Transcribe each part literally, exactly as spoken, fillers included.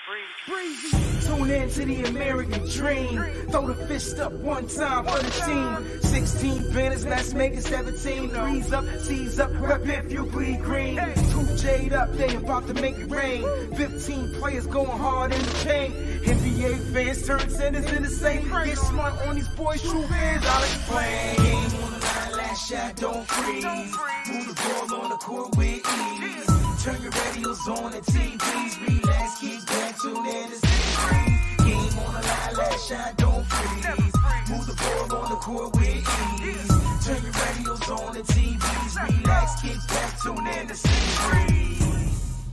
Breezy. Tune in to the American dream. Throw the fist up one time for the team. sixteen banners, let's make it seventeen. Breeze up, seize up, rep if you bleed green. Two J'd up, they about to make it rain. fifteen players going hard in the paint. N B A fans turn centers in the same. Get smart on these boys, true fans, I'll explain. Game on the line, last shot, don't freeze. Move the ball on the court with ease. Turn your radios on and T Vs. Relax, kick back, tune in to see. Game on the line, last shot, don't freeze. Move the ball on the court with ease. Turn your radios on and T Vs. Relax, kick back, tune in to see.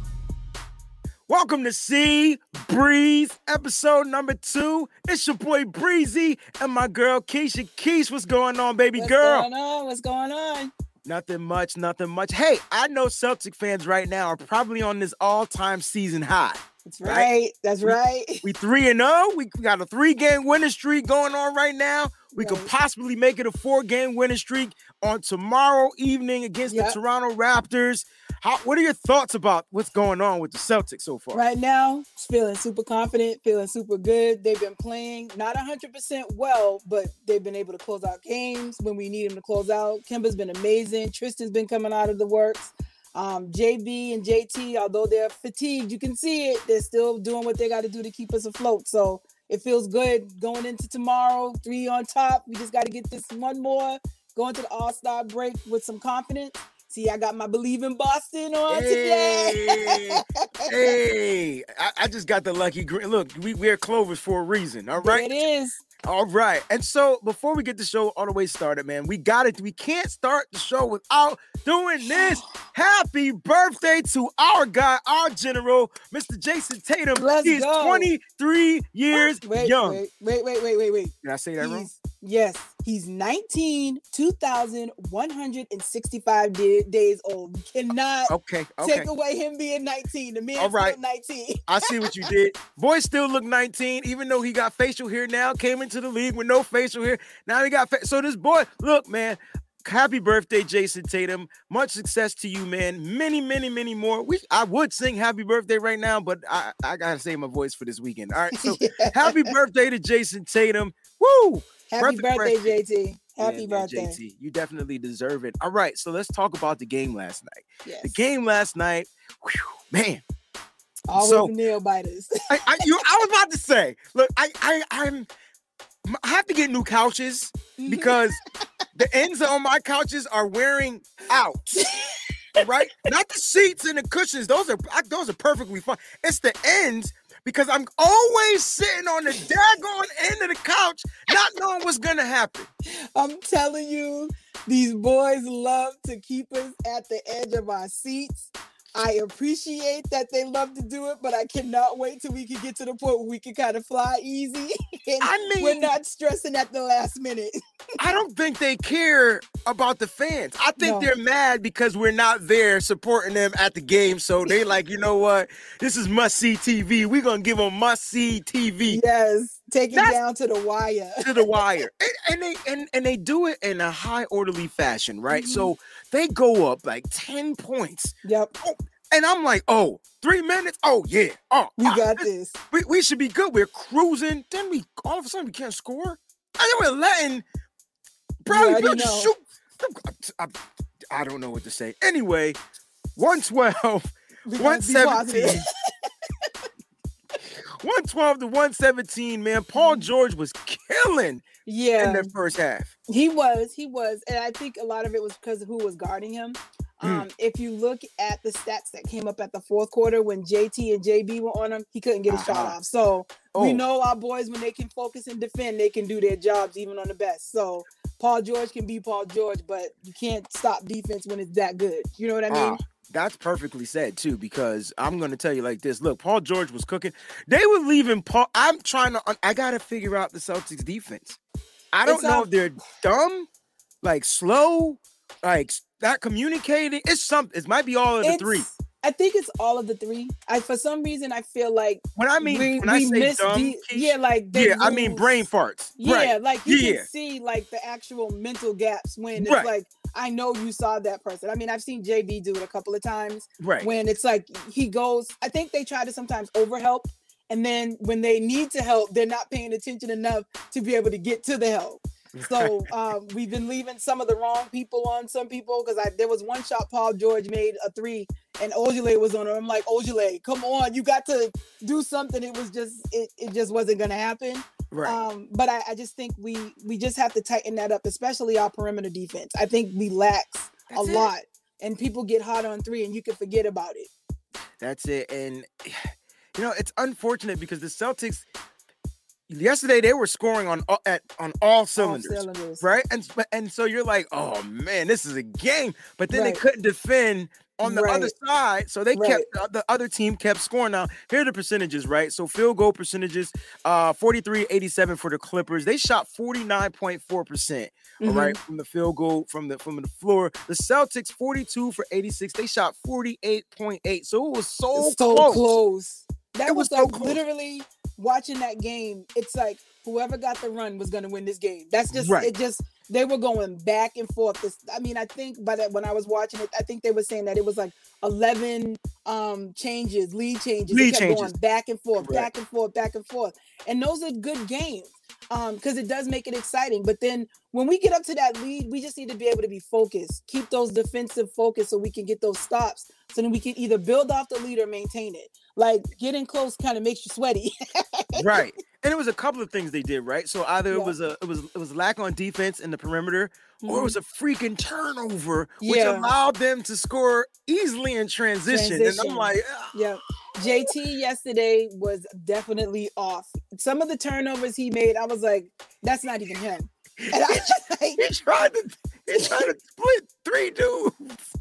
Welcome to See Breeze, episode number two. It's your boy Breezy and my girl Keisha. Keish, what's going on, baby what's girl? What's going on? What's going on? Nothing much, nothing much. Hey, I know Celtic fans right now are probably on this all-time season high. That's right. right? That's right. We, we three and oh. We got a three-game winning streak going on right now. We right. could possibly make it a four-game winning streak on tomorrow evening against yep. the Toronto Raptors. How, what are your thoughts about what's going on with the Celtics so far? Right now, feeling super confident, feeling super good. They've been playing not one hundred percent well, but they've been able to close out games when we need them to close out. Kemba's been amazing. Tristan's been coming out of the works. Um, J B and J T, although they're fatigued, you can see it. They're still doing what they got to do to keep us afloat. So it feels good going into tomorrow. Three on top. We just got to get this one more. Going to the All-Star break with some confidence. See, I got my Believe in Boston on hey, today. hey, I, I just got the lucky green. Look, we wear clovers for a reason, all right? It is. All right. And so before we get the show all the way started, man, we got it. We can't start the show without doing this. Happy birthday to our guy, our general, Mister Jason Tatum. Let's He's go. twenty-three years wait, young. Wait, wait, wait, wait, wait, wait. Did I say that he's, wrong? Yes. He's nineteen, two thousand one hundred sixty-five day, days old. You cannot okay, okay. take away him being nineteen. The man's all right. still nineteen. I see what you did. Boy still look nineteen, even though he got facial hair now, came into the league with no facial hair. Now he got fa- so this boy, look, man. Happy birthday, Jason Tatum. Much success to you, man. Many, many, many more. We I would sing happy birthday right now, but I, I gotta save my voice for this weekend. All right. So yeah. Happy birthday to Jason Tatum. Woo! Happy Perfect birthday, birthday, J T. Happy yeah, birthday. J T. You definitely deserve it. All right, so let's talk about the game last night. Yes. The game last night, whew, man. Always so, nail biters. I, I, you, I was about to say, look, I, I, I'm, I have to get new couches because the ends on my couches are wearing out. Right? Not the seats and the cushions. Those are those are perfectly fine. It's the ends because I'm always sitting on the daggone end of the couch, not knowing what's gonna happen. I'm telling you, these boys love to keep us at the edge of our seats. I appreciate that they love to do it, but I cannot wait till we can get to the point where we can kind of fly easy and I mean, we're not stressing at the last minute. I don't think they care about the fans. I think No. they're mad because we're not there supporting them at the game. So they like, you know what? This is must-see T V. We're going to give them must-see T V. Yes, take it That's- down to the wire. To the wire. And, and they and, and they do it in a high orderly fashion, right? Mm-hmm. So they go up like ten points. Yep. Oh, and I'm like, oh, three minutes? Oh, yeah. Oh, We ah, got this- this. We, we should be good. We're cruising. Then we all of a sudden we can't score. And then we're letting Bradley already Beal know. shoot. I, I, I don't know what to say. Anyway, one twelve, We one gotta be seventeen. positive. one twelve to one seventeen, man. Paul George was killing Yeah. in the first half. He was, he was, and I think a lot of it was because of who was guarding him. Um, Mm. If you look at the stats that came up at the fourth quarter when J T and J B were on him, he couldn't get a shot Uh-huh. off. So Oh. we know our boys, when they can focus and defend, they can do their jobs even on the best. So Paul George can be Paul George, but you can't stop defense when it's that good. You know what I mean? Ah, that's perfectly said too, because I'm going to tell you like this. Look, Paul George was cooking. They were leaving Paul. I'm trying to, I got to figure out the Celtics defense. I don't It's know not- if they're dumb, like slow, like not communicating. It's something. It might be all of the It's- three. I think it's all of the three. I for some reason I feel like When I mean, we, when I we say miss dumb, de- Keisha, yeah, like they yeah, I mean lose. brain farts. Yeah, Right. like you Yeah. can see like the actual mental gaps when it's Right. like, I know you saw that person. I mean, I've seen J B do it a couple of times Right. when it's like he goes, I think they try to sometimes overhelp And then when they need to help, they're not paying attention enough to be able to get to the help. So um, we've been leaving some of the wrong people on some people because I there was one shot Paul George made a three and Ojale was on him. I'm like, Ojale, come on, you got to do something. It was just it, it just wasn't gonna happen. Right. Um, but I, I just think we we just have to tighten that up, especially our perimeter defense. I think we lax That's a it. lot, and people get hot on three, and you can forget about it. That's it. And you know, it's unfortunate because the Celtics yesterday they were scoring on all- at on all cylinders, All cylinders. right? And and so you're like, oh man, this is a game. But then Right. they couldn't defend on the Right. other side, so they Right. kept the, the other team kept scoring. Now here are the percentages, right? So field goal percentages, uh, forty-three eighty-seven for the Clippers. They shot forty-nine point four percent, all Mhm. right, from the field goal from the from the floor. The Celtics forty-two for eighty-six. They shot forty-eight point eight. So it was so, so close. close. That It was, was so like close. literally watching that game. It's like whoever got the run was going to win this game. That's just Right. it. Just they were going back and forth. This, I mean, I think by that when I was watching it, I think they were saying that it was like eleven um changes, lead changes. Lead it kept changes. going back and forth, Right. back and forth, back and forth. And those are good games. Um, because it does make it exciting. But then when we get up to that lead, we just need to be able to be focused, keep those defensive focus so we can get those stops. So then we can either build off the lead or maintain it. Like getting close kind of makes you sweaty. Right. And it was a couple of things they did, right? So either it Yeah. was a it was it was lack on defense in the perimeter, or it was a freaking turnover, which Yeah. allowed them to score easily in transition. And I'm Transition. like, "Ah." Yeah. J T yesterday was definitely off. Some of the turnovers he made, I was like, that's not even him. And I was like, he tried to he tried to split three dudes.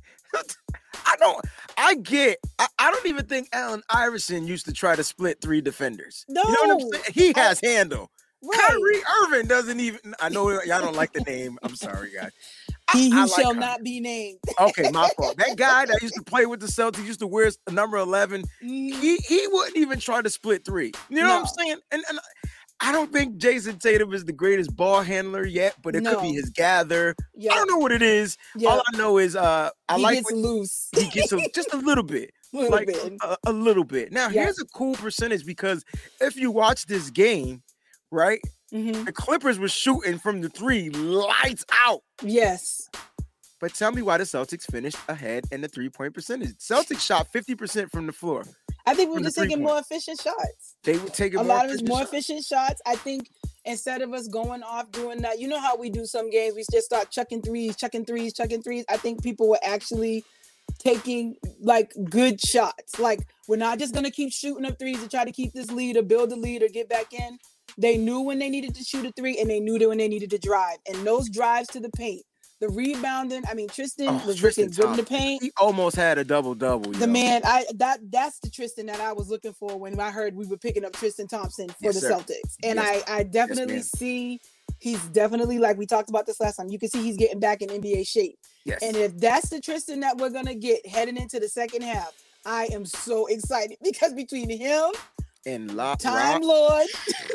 I don't I get I, I don't even think Allen Iverson used to try to split three defenders. no. You know what I'm saying? He has handle. Right. Kyrie Irving doesn't even I know y'all don't like the name. I'm sorry, guys. I- He who I like shall Kyrie. not be named. Okay, my fault. That guy that used to play with the Celtics used to wear number eleven. Mhm. He he wouldn't even try to split three. You know what I'm No. saying? And, and I don't think Jason Tatum is the greatest ball handler yet, but it could be No. his gather. Yeah. I don't know what it is. Yeah. All I know is uh I he like gets when loose. he gets a, just a little bit. A little like bit. A, a little bit. Now Yeah. here's a cool percentage because if you watch this game, right, Mhm. the Clippers were shooting from the three lights out. Yes. But tell me why the Celtics finished ahead in the three-point percentage. Celtics shot fifty percent from the floor. I think we're From the just taking three-point. more efficient shots. They were taking A more lot of it's efficient more shots. efficient shots. I think instead of us going off doing that, you know how we do some games, we just start chucking threes, chucking threes, chucking threes. I think people were actually taking like good shots. Like we're not just gonna keep shooting up threes to try to keep this lead or build the lead or get back in. They knew when they needed to shoot a three and they knew that when they needed to drive. And those drives to the paint, the rebounding. I mean, Tristan Oh, was Tristan looking good in the Thompson. paint. He almost had a double-double. The yo. man, I that that's the Tristan that I was looking for when I heard we were picking up Tristan Thompson for Yes, the sir. Celtics. And Yes. I I definitely ma'am. see he's definitely, like we talked about this last time, you can see he's getting back in N B A shape. Yes. And if that's the Tristan that we're gonna get heading into the second half, I am so excited because between him, And La- Time Rock Lord,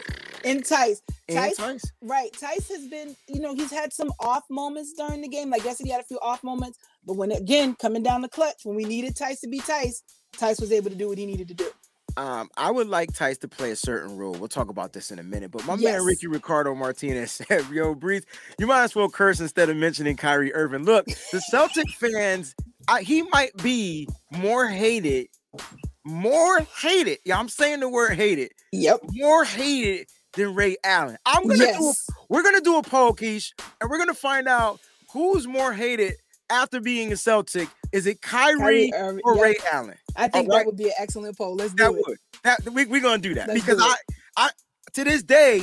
and Tice. and Tice, Tice. right. Tice has been, you know, he's had some off moments during the game. Like yesterday, he had a few off moments. But when, again, coming down the clutch, when we needed Tice to be Tice, Tice was able to do what he needed to do. Um, I would like Tice to play a certain role. We'll talk about this in a minute. But my Yes. man Ricky Ricardo Martinez said, yo, Breeze, you might as well curse instead of mentioning Kyrie Irving. Look, the Celtic fans, I, he might be more hated, more hated. Yeah, I'm saying the word hated. Yep. More hated than Ray Allen. I'm gonna do a, Yes. we're gonna do a poll, Keish, and we're gonna find out who's more hated after being a Celtic. Is it Kyrie, Kyrie Irving, or yep. Ray Allen? I think All right. that would be an excellent poll. Let's That do it. would. That we we're gonna do that Let's because do I, it. I to this day,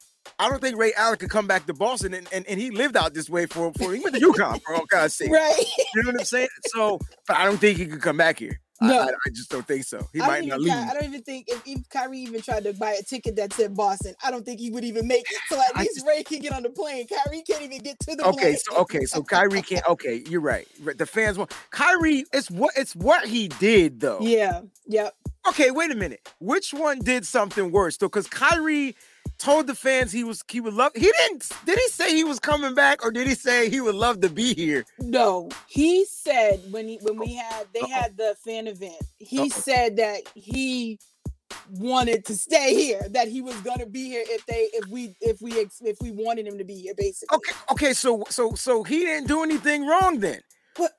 I don't think Ray Allen could come back to Boston, and, and, and he lived out this way for for he went to UConn for all God's sake. Right. You know what I'm saying? So, but I don't think he could come back here. No. I, I, I just don't think so. He I might don't, not even, leave. I don't even think if, if Kyrie even tried to buy a ticket that said Boston, I don't think he would even make it. So at I least just- Ray can get on the plane. Kyrie can't even get to the Okay, plane. so okay, so Kyrie can't. Okay, you're right. Right, the fans want Kyrie. It's what it's what he did though. Yeah. Yep. Okay, wait a minute. Which one did something worse though? Because Kyrie told the fans he was he would love. He didn't. Did he say he was coming back, or did he say he would love to be here? No, he said when he when we had they Uh-oh. had the fan event, he Uh-oh. said that he wanted to stay here, that he was gonna be here if they if we if we if we wanted him to be here, basically. Okay, okay, so so so he didn't do anything wrong then. But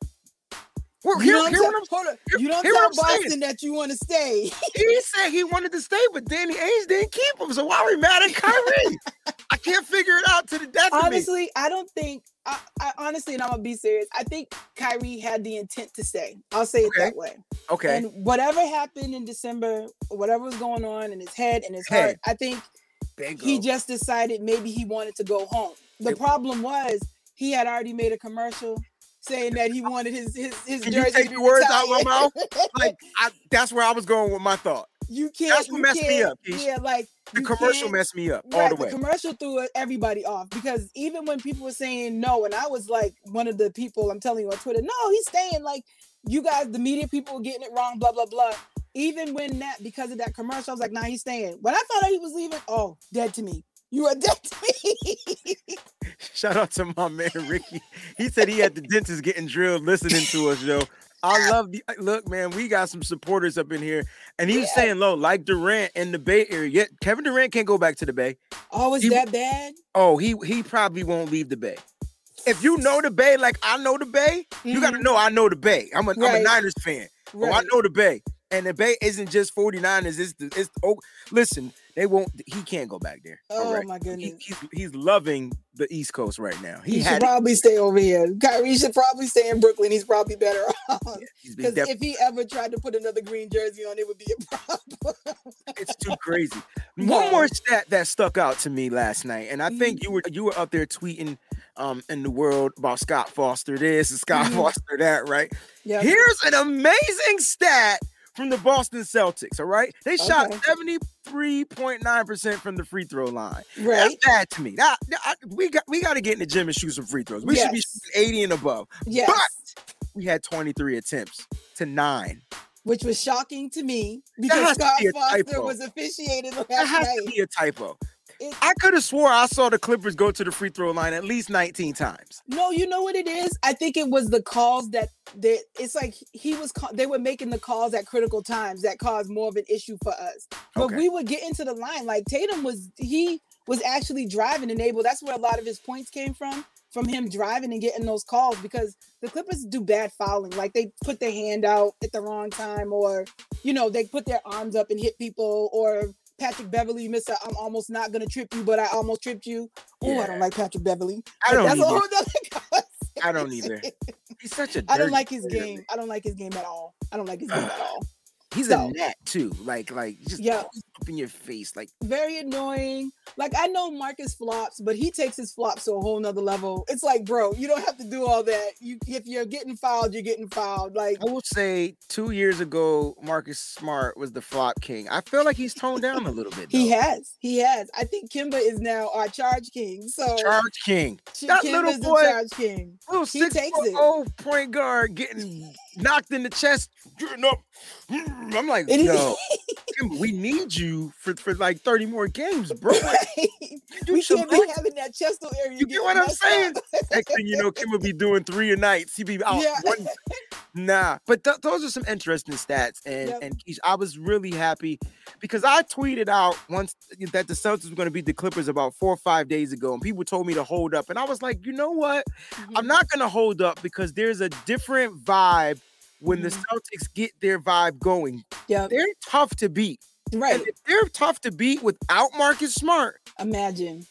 well, you here, don't here tell, what I'm- hold on. here- You don't here tell what I'm saying. Boston that you want to stay. He said he wanted to stay, but Danny Ainge didn't keep him. So why are we mad at Kyrie? I can't figure it out to the death of me. Honestly, I don't think. I, I honestly, and I'm gonna be serious. I think Kyrie had the intent to stay. I'll say it Okay. that way. Okay, And whatever happened in December, whatever was going on in his head and his Head. heart, I think bingo. he just decided maybe he wanted to go home. The It- problem was he had already made a commercial saying that he wanted his his his Can you jersey take to be the words out of my retired. like I, that's where I was going with my thought. You can't. That's what you messed me can't- up, Keisha. Yeah, like The you commercial can't- messed me up all Right, the the way. commercial threw everybody off because even when people were saying no, and I was like one of the people, I'm telling you on Twitter, no, he's staying. Like you guys, the media people were getting it wrong, blah blah blah. Even when that, because of that commercial, I was like, nah, he's staying. When I thought he was leaving, oh, dead to me. You are dead to me. Shout out to my man Ricky. He said he had the dentist getting drilled listening to us, yo. I love the look, man. We got some supporters up in here, and he was Yeah. saying, "Low, like Durant in the Bay Area. Yet Kevin Durant can't go back to the Bay. Oh, is He- that bad? Oh, he he probably won't leave the Bay. If you know the Bay, like I know the Bay, you got to Mhm. know I know the Bay. I'm a, I'm a Right. Niners fan. Oh, I Right. know the Bay, and the Bay isn't just forty-niners. It's the it's oh, listen, they won't. He can't go back there. Oh All right. my He, goodness. he's he's loving the East Coast right now. He, He, had should it. probably stay over here. Kyrie should probably stay in Brooklyn. He's probably better off. He's Because def- if he ever tried to put another green jersey on, it would be a problem. it's too crazy. One No. more stat that stuck out to me last night, and I think Mhm. you were you were up there tweeting um in the world about Scott Foster this and Scott Mhm. Foster that, right? Yep. Here's an amazing stat from the Boston Celtics. All right, they shot Okay. seventy-three point nine percent from the free throw line. Right. That's bad to me. That, that- I- we got we got to get in the gym and shoot some free throws. We should be Yes. shooting eighty and above. Yes. But we had twenty-three attempts to nine. Which was shocking to me has because to Scott be a Foster typo. was officiating last That has night. to be a typo. It- I could have swore I saw the Clippers go to the free throw line at least nineteen times. No, you know what it is? I think it was the calls that they, it's like he was ca- they were making the calls at critical times that caused more of an issue for us. But Okay. we would get into the line. Like Tatum was he was actually driving and able. That's where a lot of his points came from, from him driving and getting those calls because the Clippers do bad fouling. Like they put their hand out at the wrong time, or you know, they put their arms up and hit people, or Patrick Beverly missed a, I'm almost not gonna trip you, but I almost tripped you. Oh, Yeah. I don't like Patrick Beverly. I But don't that's a either. whole nother conversation. I don't either. He's such a I don't dirty like his player. game. I don't like his game at all. I don't like his game at all. He's So- a net too. Like like just Yeah. always up in your face. Like Very annoying. Like I know Marcus flops, but he takes his flops to a whole nother level. It's like, bro, you don't have to do all that. You if you're getting fouled, you're getting fouled. Like I will say, two years ago, Marcus Smart was the flop king. I feel like he's toned down a little bit. he though. has. He has. I think Kimba is now our charge king. So Charge king. Ch- that Kim little is boy- the charge king. Little He six takes foot it. old point guard getting knocked in the chest. Getting up. Mm, I'm like, And he- yo, Kim, we need you for, for like thirty more games, bro. Like, Right? do We some can't be things. having that chestal area. You get getting what I'm messed saying? up. Next thing you know, Kim will be doing three a night. He be out Yeah. one. Nah, but th- those are some interesting stats, and Yep. and Keisha, I was really happy because I tweeted out once that the Celtics were going to beat the Clippers about four or five days ago, and people told me to hold up, and I was like, you know what? I'm not going to hold up because there's a different vibe when the Mhm. Celtics get their vibe going. Yeah. They're tough to beat, Right. and if they're tough to beat without Marcus Smart. Imagine.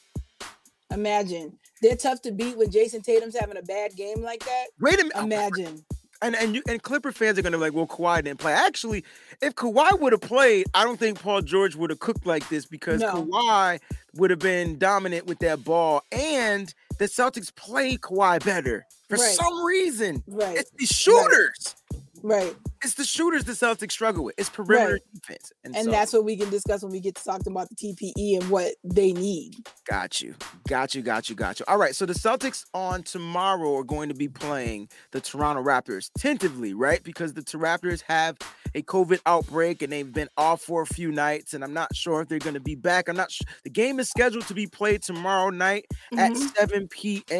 Imagine. They're tough to beat when Jason Tatum's having a bad game like that. Wait a minute. Imagine. And and you and Clipper fans are gonna be like, well, Kawhi didn't play. Actually, if Kawhi would have played, I don't think Paul George would have cooked like this because No. Kawhi would have been dominant with that ball, and the Celtics played Kawhi better for Right. some reason. Right. It's the shooters. Right. It's the shooters the Celtics struggle with. It's perimeter Right. defense, And so, that's what we can discuss when we get to talk about the T P E and what they need. got you, got you, got you, got you. All right, so the Celtics on tomorrow are going to be playing the Toronto Raptors tentatively, right? Because the Raptors have a COVID outbreak and they've been off for a few nights, and I'm not sure if they're going to be back. I'm not sure. The game is scheduled to be played tomorrow night at Mhm. seven p.m.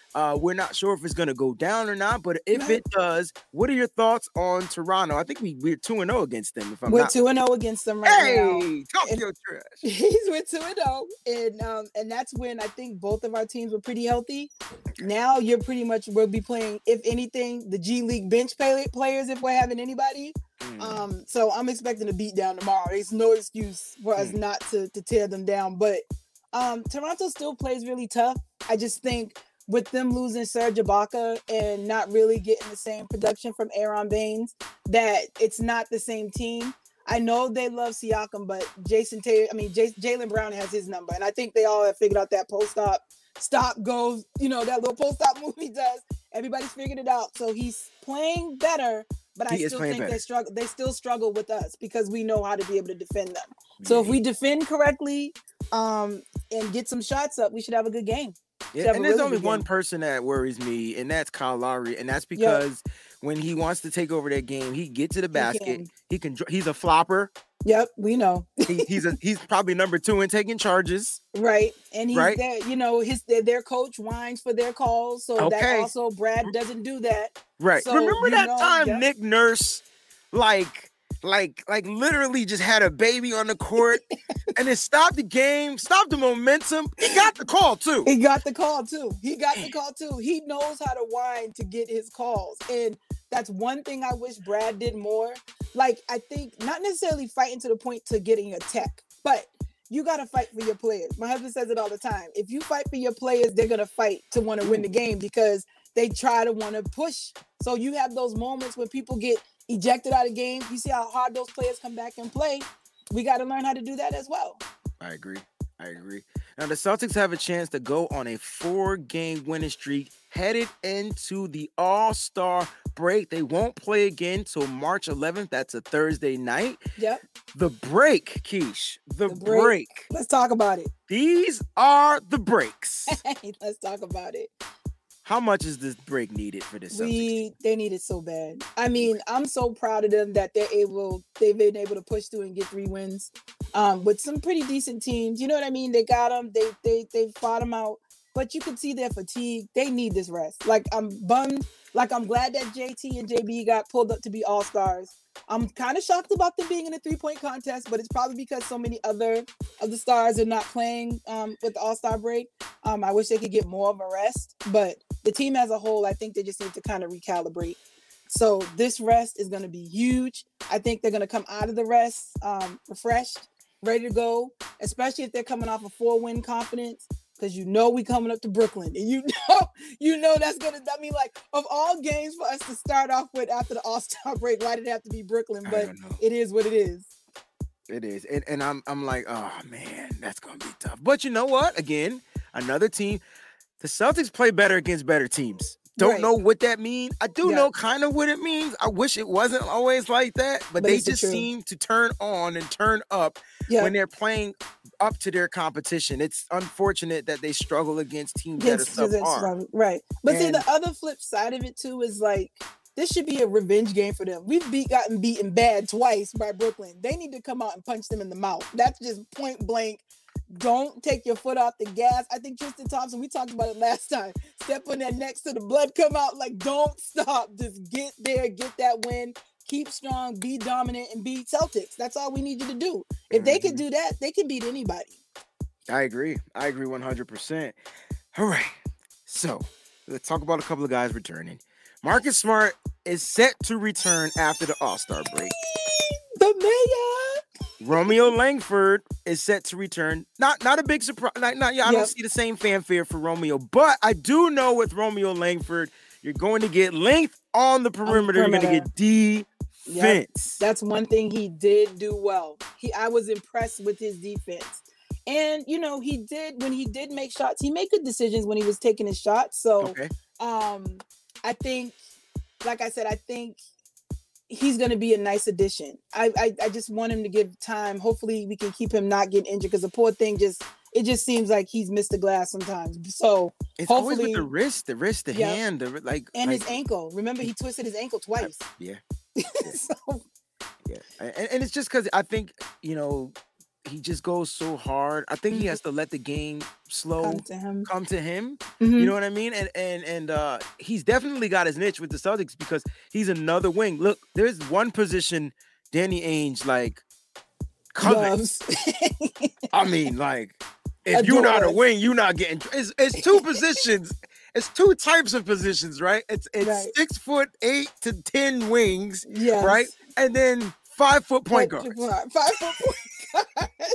Uh, we're not sure if it's going to go down or not, but if Right. it does, what are your thoughts on Toronto? I think we, we're two and oh against them, if I'm We're not. two and zero against them right now. Hey, talk your trash. He's with two and zero, and um, and that's when I think both of our teams were pretty healthy. Now you're pretty much we'll be playing, if anything, the G League bench play- players if we're having anybody. Mm. Um, so I'm expecting a beat down tomorrow. There's no excuse for us Mm. not to to tear them down. But um, Toronto still plays really tough. I just think with them losing Serge Ibaka and not really getting the same production from Aaron Baines, that it's not the same team. I know they love Siakam, but Jason Taylor, I mean, J- Jaylen Brown has his number. And I think they all have figured out that post-op, stop, goes, you know, that little post-op move he does. Everybody's figured it out. So he's playing better, but I He is still playing think better. they struggle. They still struggle with us because we know how to be able to defend them. So if we defend correctly um, and get some shots up, we should have a good game. Yeah, have and a there's really only good one game. person that worries me, and that's Kyle Lowry, and that's because when he wants to take over that game, he get to the basket. can. He can. dr- He's a flopper. Yep, we know. He, he's a. He's probably number two in taking charges. Right. And he's Right. there, you know, his their, their coach whines for their calls. So Okay. that also Brad doesn't do that. Right. So, Remember you that know, time yep. Nick Nurse, like, like, like, literally just had a baby on the court, and it stopped the game, stopped the momentum. He got the call too. He got the call too. He got the call too. He knows how to whine to get his calls. And that's one thing I wish Brad did more. Like, I think not necessarily fighting to the point to getting a tech, but you got to fight for your players. My husband says it all the time. If you fight for your players, they're going to fight to want to win the game because they try to want to push. So you have those moments when people get ejected out of games. You see how hard those players come back and play. We got to learn how to do that as well. I agree. I agree. Now the Celtics have a chance to go on a four-game winning streak headed into the All-Star break. They won't play again till March eleventh. That's a Thursday night. Yep. The break, Keish. The, The break. break. Let's talk about it. These are the breaks. Let's talk about it. How much is this break needed for this Celtics? We they need it so bad. I mean, I'm so proud of them that they're able, they've been able to push through and get three wins um, with some pretty decent teams. You know what I mean? They got them. They they they fought them out, but you can see their fatigue. They need this rest. Like I'm bummed. Like I'm glad that J T and J B got pulled up to be all stars. I'm kind of shocked about them being in a three point contest, but it's probably because so many other of the stars are not playing um, with the All Star break. Um, I wish they could get more of a rest, but the team as a whole, I think they just need to kind of recalibrate. So this rest is going to be huge. I think they're going to come out of the rest um, refreshed, ready to go, especially if they're coming off a four-win confidence, because you know we coming up to Brooklyn, and you know, you know that's going to. I mean, like of all games for us to start off with after the All-Star break, why did it have to be Brooklyn? I But don't know. it is what it is. It is. And, and I'm I'm like, oh man, that's gonna be tough. But you know what? Again, another team. The Celtics play better against better teams. Don't Right. know what that means. I do Yeah. know kind of what it means. I wish it wasn't always like that, but, But they it's the just truth. seem to turn on and turn up Yeah. when they're playing up to their competition. It's unfortunate that they struggle against teams Yes, that are 'cause it's subpar. wrong. Right. But see, And- the other flip side of it too is like this should be a revenge game for them. We've beat gotten beaten bad twice by Brooklyn. They need to come out and punch them in the mouth. That's just point blank. Don't take your foot off the gas. I think Tristan Thompson, we talked about it last time. Step on that next to the blood come out. Like, don't stop. Just get there, get that win. Keep strong, be dominant, and beat Celtics. That's all we need you to do. If they can do that, they can beat anybody. I agree. I agree one hundred percent. All right. So let's talk about a couple of guys returning. Marcus Smart is set to return after the All-Star break. The mayor. Romeo Langford is set to return. Not not a big surprise. Not, not, yeah, I don't Yep. see the same fanfare for Romeo, but I do know with Romeo Langford, you're going to get length on the perimeter. You're going to perimeter. get defense. That's one thing he did do well. He, I was impressed with his defense. And, you know, he did, when he did make shots, he made good decisions when he was taking his shots. So, Okay. um, I think, like I said, I think he's going to be a nice addition. I, I I just want him to give time. Hopefully we can keep him not getting injured because the poor thing just, it just seems like he's missed the glass sometimes. So, It's always with hopefully- the wrist, the wrist, the Yep. hand, the like, and like, his ankle. Remember, he twisted his ankle twice. Yeah, So, yeah, and, and it's just because I think you know he just goes so hard. I think he has to let the game slow Come to him. come to him. Mhm. You know what I mean? And and and uh, he's definitely got his niche with the Celtics because he's another wing. Look, there's one position Danny Ainge like covets. Loves. I mean, like, if you're not a Adores. wing, you're not getting. It's, it's two positions. It's two types of positions, right? It's it's Right. six foot eight to ten wings, Yes. right? And then five foot point Five- guards. Five foot point guards.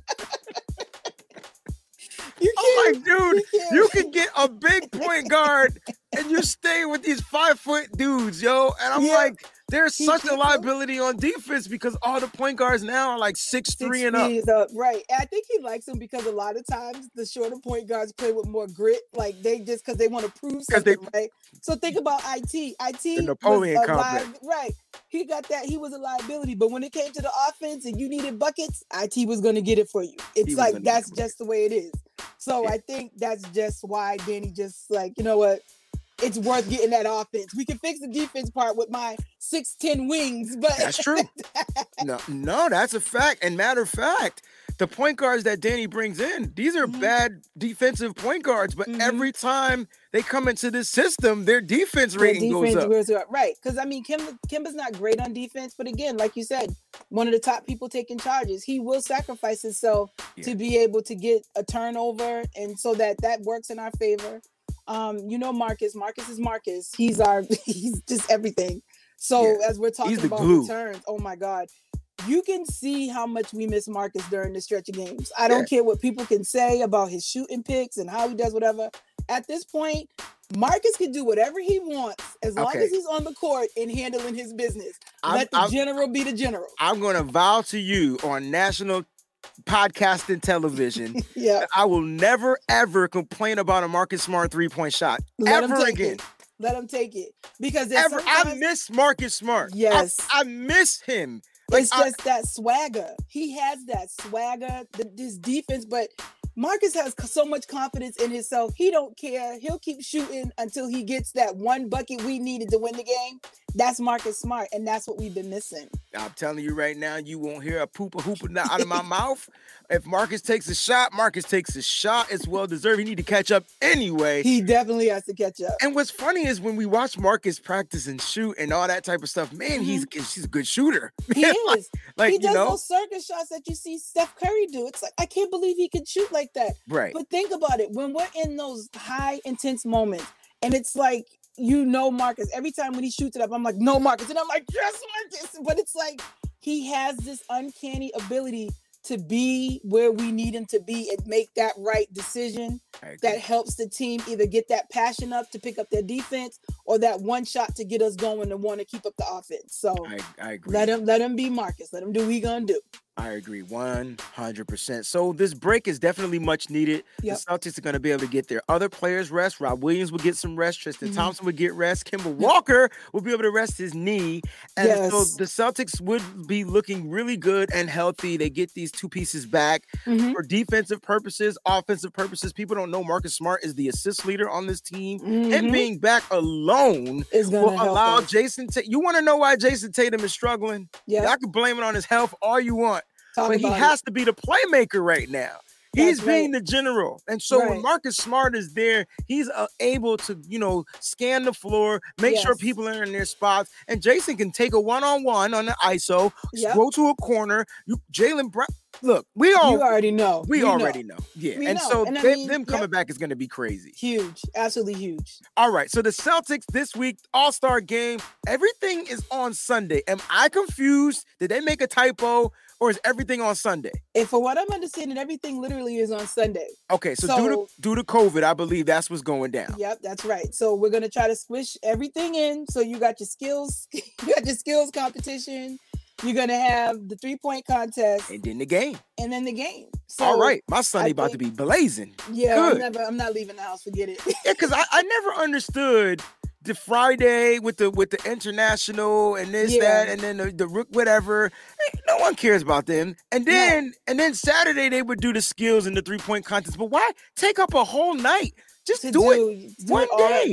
You I'm can't. like, dude, you can't. you can get a big point guard and you stay with these five foot dudes, yo. And I'm Yeah. like, there's He such a can't- liability on defense because all the point guards now are like six, Six three and up. feet is up, right? And I think he likes him because a lot of times the shorter point guards play with more grit, like they just because they want to prove 'Cause they- something, right? So think about I T. I T The Napoleon was a complex. li- right? He got that. He was a liability, but when it came to the offense and you needed buckets, I T was going to get it for you. It's was like gonna that's get it. just the way it is. So Yeah. I think that's just why Danny just like you know what. It's worth getting that offense. We can fix the defense part with my six ten wings, but That's true. No, no, that's a fact. And matter of fact, the point guards that Danny brings in, these are Mhm. bad defensive point guards, but Mhm. every time they come into this system, their defense Their rating goes defense up. goes up. Right. Because I mean Kimba, Kimba's not great on defense, but again, like you said, one of the top people taking charges. He will sacrifice himself Yeah. to be able to get a turnover and so that that works in our favor. Um, you know Marcus. Marcus is Marcus. He's our he's just everything. So as we're talking the about glue. returns, oh my God. You can see how much we miss Marcus during the stretch of games. I don't Yeah. care what people can say about his shooting picks and how he does whatever. At this point, Marcus can do whatever he wants as long Okay. as he's on the court and handling his business. I'm- Let the I'm- general be the general. I'm going to vow to you on national podcasting television Yeah. that I will never, ever complain about a Marcus Smart three-point shot Let him ever take again. it. Let him take it. Because there's Ever. I sometimes- miss Marcus Smart. I- Yes. I, miss him. Like, it's I- just that swagger. He has that swagger, the, his defense, but Marcus has c- so much confidence in himself. He don't care. He'll keep shooting until he gets that one bucket we needed to win the game. That's Marcus Smart, and that's what we've been missing. I'm telling you right now, you won't hear a pooper hooper out of my mouth. If Marcus takes a shot, Marcus takes a shot. It's well deserved. He need to catch up anyway. He definitely has to catch up. And what's funny is when we watch Marcus practice and shoot and all that type of stuff, man, he's he's a good shooter. He is. Like, he you does know, those circus shots that you see Steph Curry do. It's like I can't believe he can shoot like that. right. But think about it. When we're in those high intense moments, and it's like you know Marcus. Every time when he shoots it up, I'm like, no, Marcus. And I'm like, yes, Marcus. But it's like he has this uncanny ability to be where we need him to be and make that right decision I agree. that helps the team either get that passion up to pick up their defense or that one shot to get us going and want to keep up the offense. So I, I agree. let him let him be Marcus. Let him do what he gonna do. I agree one hundred percent. So this break is definitely much needed. Yep. The Celtics are going to be able to get their other players rest. Rob Williams will get some rest. Tristan Mhm. Thompson will get rest. Kemba Walker will be able to rest his knee. And Yes. so the Celtics would be looking really good and healthy. They get these two pieces back Mhm. for defensive purposes, offensive purposes. People don't know Marcus Smart is the assist leader on this team. Him Mhm. being back alone Is will gonna help allow us. Jason Tatum. You want to know why Jason Tatum is struggling? Yeah, I can blame it on his health all you want. talk But he about has to be the playmaker right now. He's That's being right. the general. And so when Right. Marcus Smart is there, he's uh, able to, you know, scan the floor, make sure Yes. people are in their spots. And Jason can take a one-on-one on the I S O, Yep. go to a corner. You Jalen Brown. Look, we all You already know. we You know. already know. Yeah. We and know. so And I they- mean, them coming yep. back is going to be crazy. Huge, absolutely huge. All right. So the Celtics this week, All-Star game, everything is on Sunday. Am I confused? Did they make a typo or is everything on Sunday? And for what I'm understanding, everything literally is on Sunday. Okay, so, due to So- due to COVID, I believe that's what's going down. Yep, that's right. So we're gonna try to squish everything in. So you got your skills, you got your skills competition. You're gonna have the three point contest And then the game. and then the game. So All right, my Sunday I about to think- be blazing. yeah, Good. I'm never, I'm not leaving the house. Forget it. Yeah, because I, I never understood the Friday with the with the international and this Yeah. that and then the, the rook whatever. Eh, No one cares about them. And then and then Saturday they would do the skills and the three point contest. But why take up a whole night? Just to do, it. do, do one it all day. at once.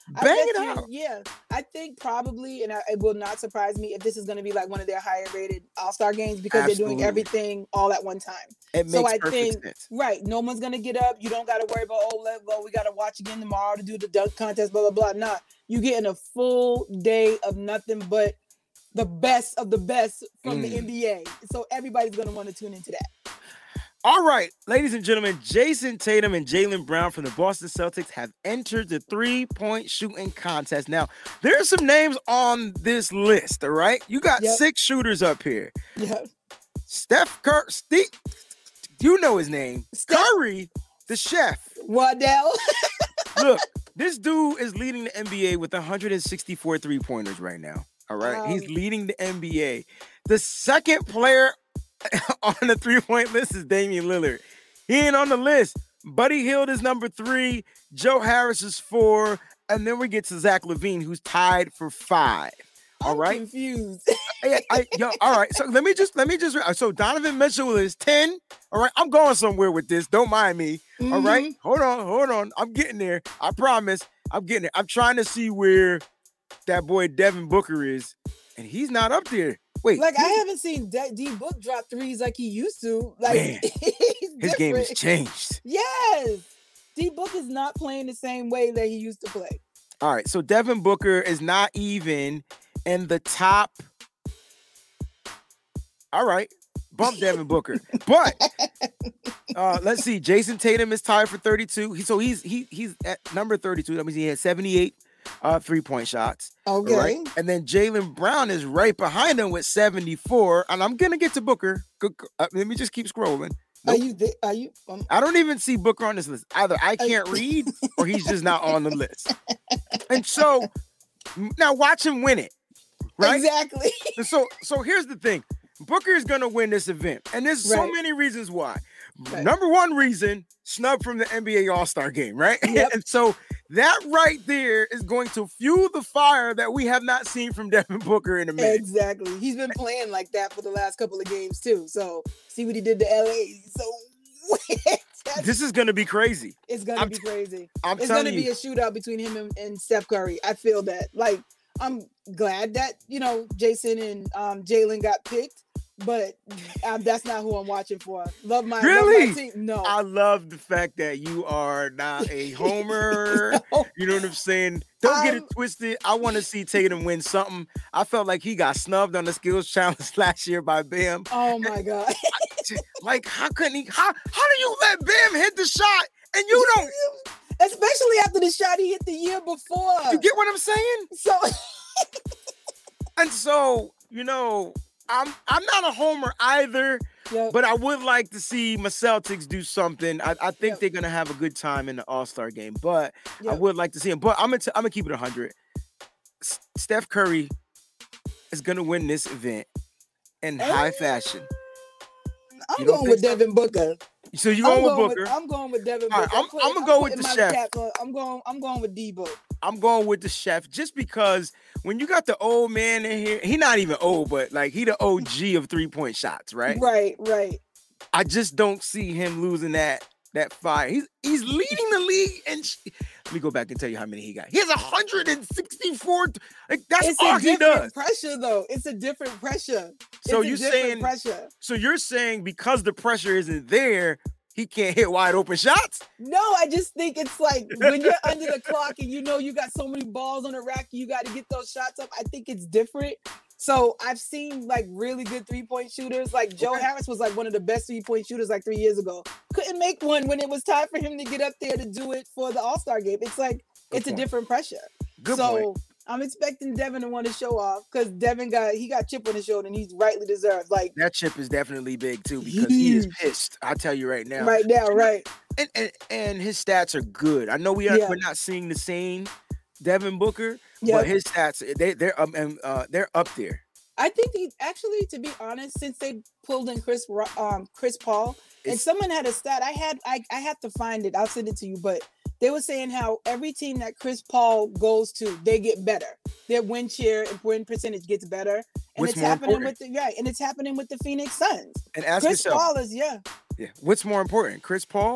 I Bang bet it you, out. yeah. I think probably, and I, it will not surprise me if this is going to be like one of their higher rated All-Star games because they're doing Absolutely. everything all at one time. It So makes I perfect think, sense. right, no one's going to get up. You don't got to worry about, oh, let go. We got to watch again tomorrow to do the dunk contest, blah, blah, blah. Nah, you getting a full day of nothing but the best of the best from Mm. the N B A. So everybody's going to want to tune into that. All right, ladies and gentlemen, Jason Tatum and Jaylen Brown from the Boston Celtics have entered the three-point shooting contest. Now, there are some names on this list, all right? You got Yep. six shooters up here. Yeah. Steph Curry, Steve, you know his name. Steph- Curry, the chef. Waddell. Look, this dude is leading the N B A with one hundred sixty-four three-pointers right now, all right? Wow. He's leading the N B A. The second player on the three-point list is Damian Lillard. He ain't on the list. Buddy Hield is number three. Joe Harris is four. And then we get to Zach LaVine, who's tied for five. All I'm right. confused. I, I, yo, all right. So let me just let me just so Donovan Mitchell is ten. All right. I'm going somewhere with this. Don't mind me. All right. Mhm. Hold on. Hold on. I'm getting there. I promise. I'm getting there. I'm trying to see where that boy Devin Booker is, and he's not up there. Wait. Like, I haven't seen D, D Book drop threes like he used to. Like, Man, he's his game has different. changed. Yes. D Book is not playing the same way that he used to play. All right, so Devin Booker is not even in the top. All right, bump Devin Booker, but uh, let's see. Jason Tatum is tied for thirty-two. He, so he's he he's at number thirty-two. That means he had seventy-eight uh, three-point shots. Okay. All right, and then Jaylen Brown is right behind him with seventy-four. And I'm gonna get to Booker. Go- go- uh, let me just keep scrolling. Are Nope. you, thi- are you, um, I don't even see Booker on this list. Either I can't read or he's just not on the list. And so now watch him win it, right? exactly. And so so here's the thing. Booker is going to win this event. And there's so Right. many reasons why. Right. Number one reason, snub from the N B A All-Star game, right? Yep. And so that right there is going to fuel the fire that we have not seen from Devin Booker in a minute. Exactly. He's been playing like that for the last couple of games too. So see what he did to L A. So that's- This is going to be crazy. it's gonna I'm be t- crazy. I'm It's telling gonna you. be a shootout between him and, and Steph Curry. I feel that. Like, I'm glad that, you know, Jason and um, Jaylen got picked, but um, that's not who I'm watching for. Love my, love Really? my team. No. I love the fact that you are not a homer. No. You know what I'm saying? Don't get it I'm- twisted. I want to see Tatum win something. I felt like he got snubbed on the skills challenge last year by Bam. Oh my God. Like, how couldn't he? How how do you let Bam hit the shot and you don't? Especially after the shot he hit the year before. You get what I'm saying? So And so, you know, I'm I'm not a homer either, Yep. but I would like to see my Celtics do something. I, I think Yep. they're gonna have a good time in the All-Star game, but I Yep. would like to see him. But I'm gonna t- I'm gonna keep it one hundred. S- Steph Curry is gonna win this event in high fashion. I'm You don't going with think so? Devin Booker. So you I'm going with going Booker? with, I'm going with Devin All right, Booker. I'm- putting- I'ma go with putting the my chef. cap on- I'm going. I'm going with D-Book. I'm going with the chef just because when you got the old man in here, he not even old, but like he the O G of three point shots, right? Right, right. I just don't see him losing that that fire. He's he's leading the league, and sh- let me go back and tell you how many he got. He has one hundred sixty-four. Like that's It's all a he different does. pressure, though. It's a different pressure. So It's a you different saying pressure? so you're saying because the pressure isn't there, he can't hit wide open shots? No, I just think it's like when you're under the clock and you know you got so many balls on the rack, you got to get those shots up. I think it's different. So I've seen like really good three point shooters. Like Joe Okay. Harris was like one of the best three point shooters like three years ago. Couldn't make one when it was time for him to get up there to do it for the All Star game. It's like Good it's point. a different pressure. Good so point. I'm expecting Devin to want to show off because Devin got he got chip on his shoulder and he's rightly deserved. Like That chip is definitely big too because he is Huge. pissed. I tell you right now. right now, right? And, and and his stats are good. I know we are Yeah. we're not seeing the same Devin Booker, Yeah. but his stats they they're um and, uh they're up there. I think he actually, to be honest, since they pulled in Chris Ro- um Chris Paul, and It's- someone had a stat. I had I I have to find it. I'll send it to you. But they were saying how every team that Chris Paul goes to, they get better. Their win share and win percentage gets better, and What's it's more happening important? with the right, and it's happening with the Phoenix Suns. And ask Chris yourself, Paul is yeah. yeah, what's more important, Chris Paul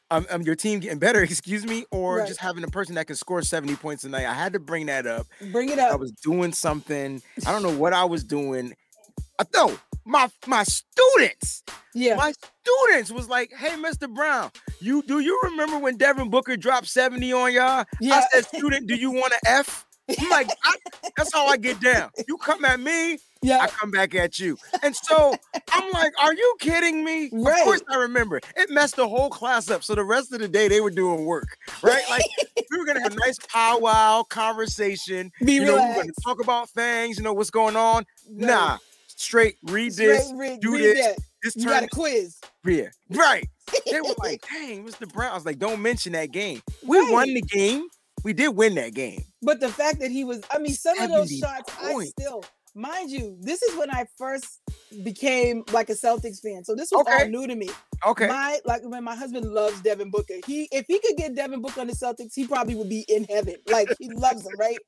um, um, your team getting better, excuse me, or Right. just having a person that can score seventy points a night. I had to bring that up. Bring it I up. was doing something. I don't know what I was doing. I know my my students, Yeah. my students was like, "Hey, Mister Brown, you do you remember when Devin Booker dropped seventy on y'all?" Yeah. I said, "Student, do you want to F?" I'm like, I, that's how I get down. You come at me, Yeah. I come back at you. And so I'm like, are you kidding me? Right. Of course I remember. It messed the whole class up. So the rest of the day they were doing work, right? Like we were gonna have a nice powwow conversation. Be you know, we were relaxed. gonna talk about things, you know, what's going on. Right. Nah, straight read Straight this, read- do read this, that. this You turn got a quiz. yeah. Right. They were like, dang, Mister Brown. I was like, don't mention that game. We Right. won the game. We did win that game. But the fact that he was, I mean, some of those seventy shots, points. I still, mind you, this is when I first became like a Celtics fan. So this was all Okay. new to me. Okay. My like when my husband loves Devin Booker. He if he could get Devin Booker on the Celtics, he probably would be in heaven. Like he loves him, right?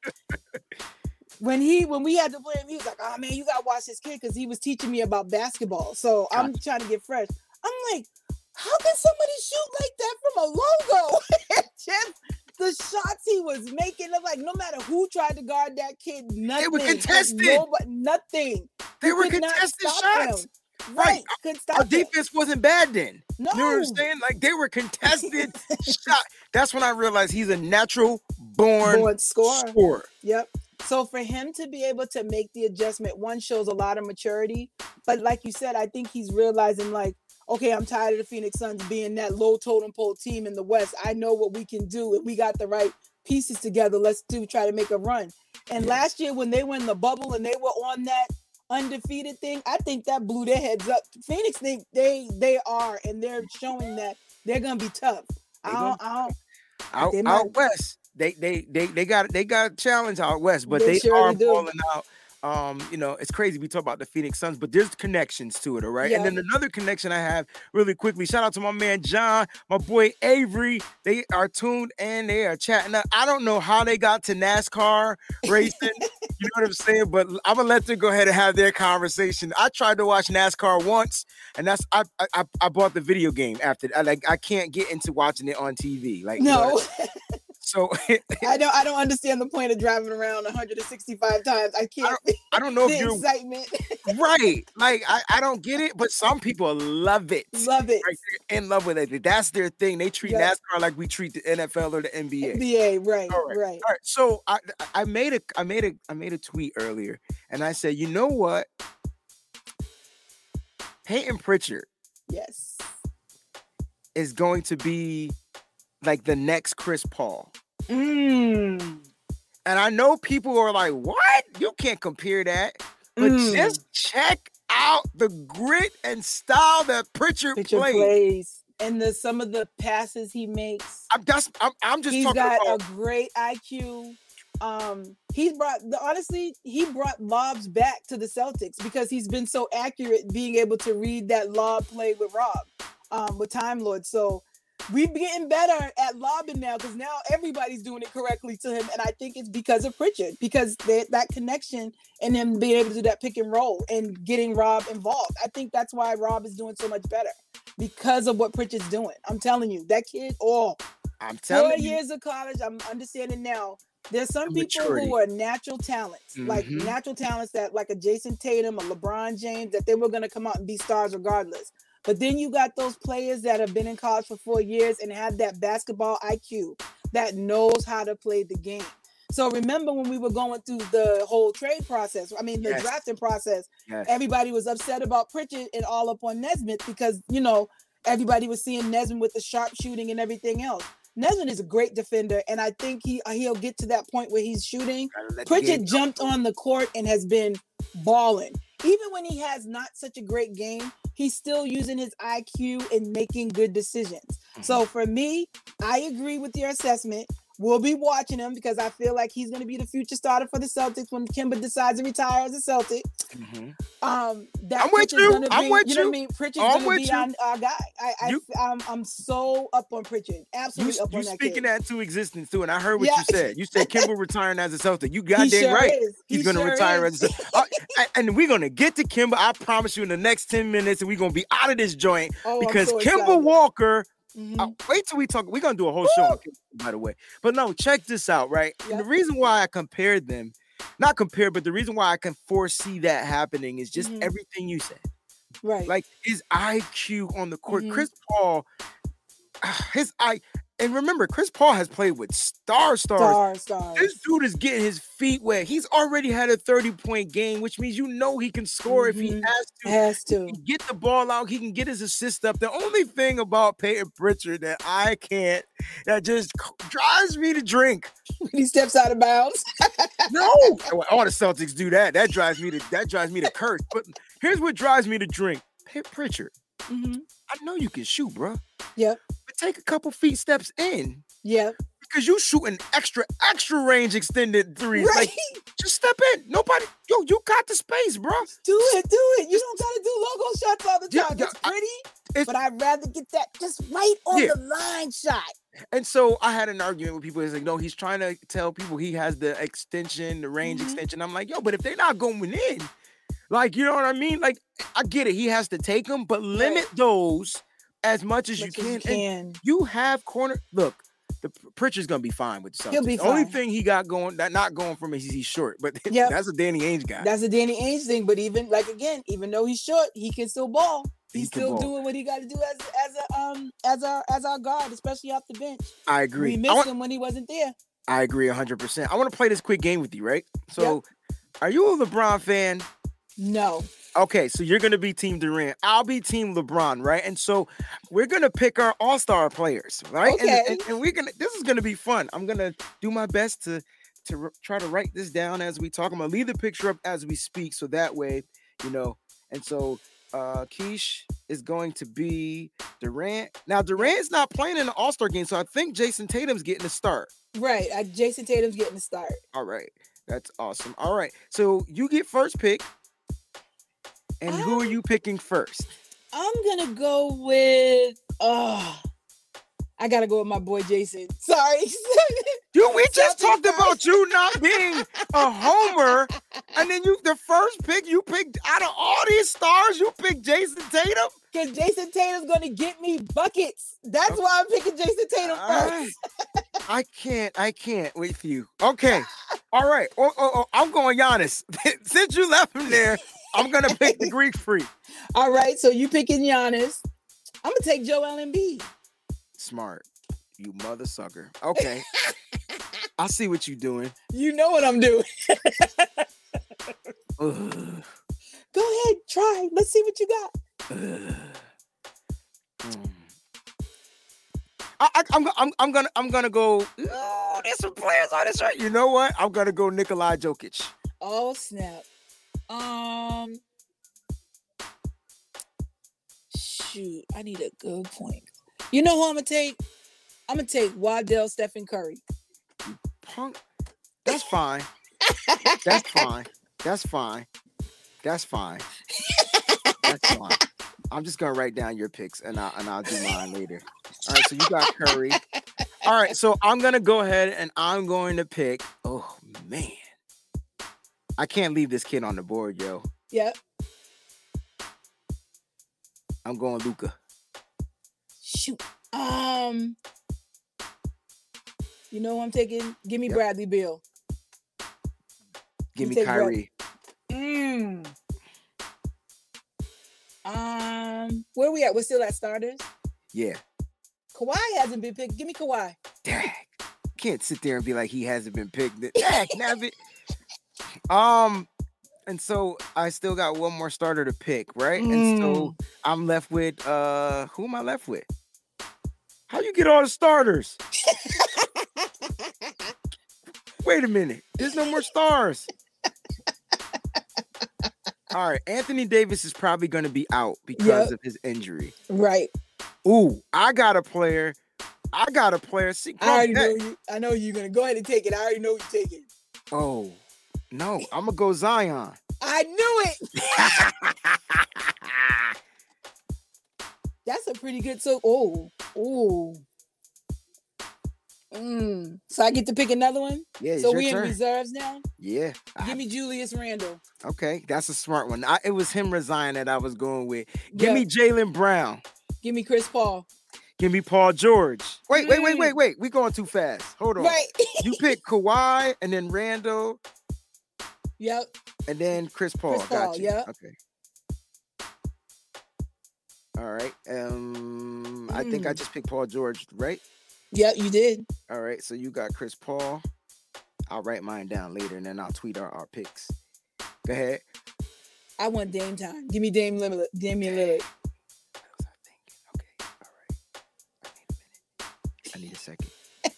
When he when we had to play him, he was like, "Oh man, you gotta watch this kid," because he was teaching me about basketball. So I'm trying to get fresh. I'm like, how can somebody shoot like that from a logo? Just the shots he was making, I'm like, no matter who tried to guard that kid, nothing. were contested. Nobody, nothing. They You were could not contested stop shots. him. Right. Right. Couldn't stop Our him. defense wasn't bad then. No. You know what I'm saying? Like they were contested shot. That's when I realized he's a natural born, Born scorer. scorer. Yep. So for him to be able to make the adjustment, one shows a lot of maturity. But like you said, I think he's realizing like, okay, I'm tired of the Phoenix Suns being that low totem pole team in the West. I know what we can do. If we got the right pieces together, let's do try to make a run. And last year when they were in the bubble and they were on that undefeated thing, I think that blew their heads up. Phoenix think they they are, and they're showing that they're gonna be tough. I don't, I don't, Out, They out might- west, they they they they got they got a challenge out west, but They they, surely are do. balling out. Um, you know, it's crazy we talk about the Phoenix Suns, but there's connections to it, all right? Yeah. And then another connection I have really quickly. Shout out to my man John, my boy Avery. They are tuned and they are chatting up. I don't know how they got to NASCAR racing, you know what I'm saying? But I'm gonna let them go ahead and have their conversation. I tried to watch NASCAR once, and that's I I, I bought the video game after. I like I can't get into watching it on T V. Like you know, no. so I don't I don't understand the point of driving around one hundred sixty-five times. I can't. I don't know if the you're excitement. right. Like I, I don't get it, but some people love it. Love it. Right, they're in love with it. That's their thing. They treat Yeah. NASCAR like we treat the N F L or the N B A. N B A, right, All right. right. All right. So I I made a I made a I made a tweet earlier, and I said, you know what? Peyton Pritchard Yes. is going to be like the next Chris Paul. Mm. And I know people are like, what? You can't compare that. But Mm. just check out the grit and style that Pritchard Picture played. plays and the some of the passes he makes. I'm just I'm, I'm just He's talking got about a great I Q. Um, he's brought the honestly, he brought lobs back to the Celtics because he's been so accurate being able to read that lob play with Rob, um, with Time Lord. So we're getting better at lobbing now because now everybody's doing it correctly to him. And I think it's because of Pritchard, because they, that connection and him being able to do that pick and roll and getting Rob involved. I think that's why Rob is doing so much better because of what Pritchard's doing. I'm telling you, that kid, oh, I'm four telling you. years of college, I'm understanding now. There's some The people maturity. who are natural talents, like Mhm. natural talents that like a Jason Tatum, a LeBron James, that they were going to come out and be stars regardless. But then you got those players that have been in college for four years and have that basketball I Q that knows how to play the game. So remember when we were going through the whole trade process, I mean, the Yes. drafting process, Yes. everybody was upset about Pritchard and all up on Nesmith because, you know, everybody was seeing Nesmith with the sharp shooting and everything else. Nesmith is a great defender, and I think he he'll get to that point where he's shooting. Gotta let the Pritchard game jumped go. on the court and has been balling. Even when he has not such a great game, he's still using his I Q and making good decisions. Mm-hmm. So for me, I agree with your assessment. We'll be watching him because I feel like he's going to be the future starter for the Celtics when Kemba decides to retire as a Celtic. Mhm. Um, that I'm with Pritchard's you. gonna I'm be, with you know you. what I mean? Pritchard's I'm going to with be you. our, our guy. I, I, You- I'm, I'm so up on Pritchard. You, Absolutely up you on that speaking kid. that to existence too, and I heard what Yeah. you said. You said Kimber retiring as a Celtic. You He goddamn sure right. is. He's He gonna sure retire is. as a Celtic. Uh, and- and we're gonna get to Kimber. I promise you in the next ten minutes, and we're gonna be out of this joint Oh, I'm because so Kimber excited. Walker Mhm. Uh, wait till we talk. We're gonna do a whole show on K C P, by the way. But no, check this out, right? And Yep. the reason why I compared them, not compare, but the reason why I can foresee that happening is just Mhm. everything you said. Right. Like his I Q on the court. Mhm. Chris Paul, his I and remember, Chris Paul has played with star stars. Star stars. This dude is getting his feet wet. He's already had a thirty-point game, which means you know he can score if he Mhm. has to. Has He to. can get the ball out. He can get his assist up. The only thing about Peyton Pritchard that I can't, that just c- drives me to drink. He steps out of bounds. No, Well, all the Celtics do that. That drives me to that drives me to curse. But here's what drives me to drink. Pey- Pritchard, Mhm. I know you can shoot, bro. Yep. But take a couple feet steps in. Yep. Because you shooting extra, extra range extended threes. Right. Like, just step in. Nobody, yo, you got the space, bro. Do it. Do it. You don't gotta do logo shots all the Yeah, time. yeah, It's pretty, It's- but I'd rather get that just right on Yeah. the line shot. And so I had an argument with people. It's like, no, he's trying to tell people he has the extension, the range Mhm. extension. I'm like, yo, but if they're not going in, like, you know what I mean? Like, I get it. He has to take them, but limit Right. those as much as you Much can. as you And can. you have corner. Look, the Pritchard's gonna be fine with the Celtics. He'll be the only fine. thing he got going, that not going from is he's short, but Yep. that's a Danny Ainge guy. That's a Danny Ainge thing, but even like again, even though he's short, he can still ball. He He's can still ball. doing what he got to do as as a um as our as our guard, especially off the bench. I agree. We I missed want- him when he wasn't there. I agree one hundred percent. I want to play this quick game with you, right? So, are you a LeBron fan? No. Okay, so you're going to be Team Durant. I'll be Team LeBron, right? And so we're going to pick our all-star players, right? And- Okay. And, and we're going to, this is going to be fun. I'm going to do my best to, to r- try to write this down as we talk. I'm going to leave the picture up as we speak. So that way, you know, and so uh, Keish is going to be Durant. Now, Durant's not playing in the all-star game, so I think Jason Tatum's getting a start. Right. Uh, Jason Tatum's getting the start. All right. That's awesome. All right. So you get first pick. And who are Um, you picking first? I'm gonna go with oh I gotta go with my boy Jason. Sorry. Dude, we just Celtics talked first. about you not being a homer, and then you the first pick you picked out of all these stars, you picked Jason Tatum. Because Jason Tatum's gonna get me buckets. That's why I'm picking Jason Tatum I, first. I can't, I can't with you. Okay, all right. Oh, oh, oh, I'm going Giannis. Since you left him there, I'm gonna pick the Greek freak. All right, so you picking Giannis. I'm gonna take Joel Embiid. Smart, you mother sucker. Okay, I see what you're doing. You know what I'm doing. Ugh. Go ahead, try. Let's see what you got. Ugh. Mm. I, I, I'm, I'm, I'm gonna, I'm gonna go. Oh, there's some players on this right. You know what? I'm gonna go Nikolai Jokic. Oh snap. Um. Shoot, I need a good point. You know who I'm gonna take? I'm gonna take Waddell Stephen Curry. Punk. That's fine. That's fine. That's fine. That's fine. That's fine. I'm just gonna write down your picks and I and I'll do mine later. All right, so you got Curry. All right, so I'm gonna go ahead and I'm going to pick. Oh man, I can't leave this kid on the board, yo. Yep. I'm going Luca. Shoot. Um. You know who I'm taking? Give me Yep. Bradley Beal. Give You me take Kyrie. Mm. Um. Where we at? We're still at starters. Yeah. Kawhi hasn't been picked. Give me Kawhi. Dag. Can't sit there and be like he hasn't been picked. Dag, nabbit. Um, and so I still got one more starter to pick, right? And so I'm left with uh who am I left with? How you get all the starters? Wait a minute. There's no more stars. All right, Anthony Davis is probably going to be out because Yep. of his injury. Right. Ooh, I got a player. I got a player. See, I already that- know you. I know you're gonna go ahead and take it. I already know you're taking. Oh, no, I'm gonna go Zion. I knew it. That's a pretty good. So, oh, oh. Mm. So I get to pick another one. Yeah, it's So your we in turn. reserves now. Yeah. I- Give me Julius Randle. okay, that's a smart one. I, it was him resign that I was going with. Give Yeah. me Jalen Brown. Give me Chris Paul. Give me Paul George. Wait, wait, wait, Mm. wait, wait. We going too fast. Hold on. Right. You pick Kawhi and then Randall Yep. and then Chris Paul. Chris Paul, Got you. yeah. Okay. All right. Um, I think I Mm. just picked Paul George, right? Yep, you did. All right. So you got Chris Paul. I'll write mine down later and then I'll tweet our, our picks. Go ahead. I want Dame time. Give me Dame Lillard. Damian Lillard. What was I thinking? Okay. All right. I need a minute. I need a second.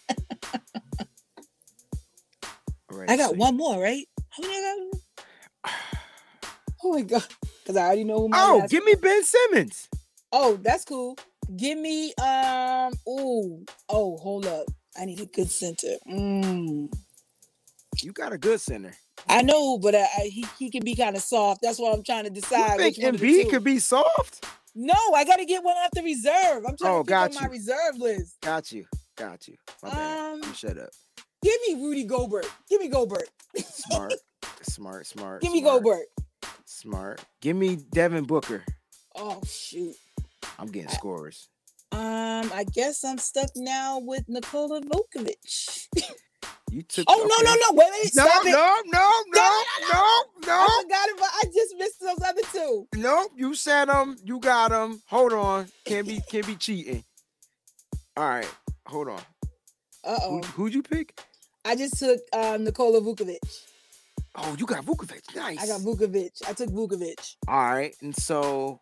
All right. I got so- one more, right? How many I got? Oh my god. Because I already know who my Oh, last- give me Ben Simmons. Oh, that's cool. Give me um ooh. Oh, hold up. I need a good center. Mm. You got a good center. I know, but I, I, he he can be kind of soft. That's what I'm trying to You decide. think which one of the Embiid two. could be soft? No, I got to get one off the reserve. I'm trying Oh, to pick got on my you. reserve list. Got you. Got you. My bad. Um, You shut up. Give me Rudy Gobert. Give me Gobert. Smart. smart. Smart. Give me smart, Gobert. Smart. Give me Devin Booker. Oh shoot. I'm getting scorers. Um, I guess I'm stuck now with Nikola Vukovic. You took. Oh no okay. no no! Wait wait No, stop it! no, no, no, no, no, I forgot about. I just missed those other two. no. You said them. You got them. Hold on. Can't be, can't be cheating. All right. Hold on. Uh Who, oh. who'd you pick? I just took um, Nikola Vukovic. Oh, you got Vukovic. Nice. I got Vukovic. I took Vukovic. All right. And so.